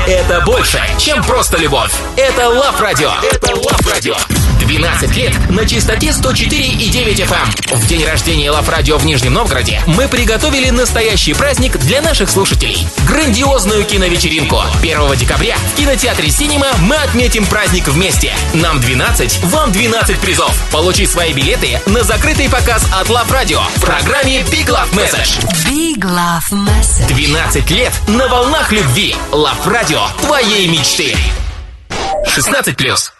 Это больше, чем просто любовь. Это Love Radio. Это Love Radio. 12 лет на частоте 104,9 FM. В день рождения Love Radio в Нижнем Новгороде мы приготовили настоящий праздник для наших слушателей. Грандиозную киновечеринку. 1 декабря в кинотеатре «Синема» мы отметим праздник вместе. Нам 12, вам 12 призов. Получи свои билеты на закрытый показ от Love Radio в программе Big Love Message. Big Love Message. 12 лет на волнах любви. Love Radio. Твоей мечты. 16+.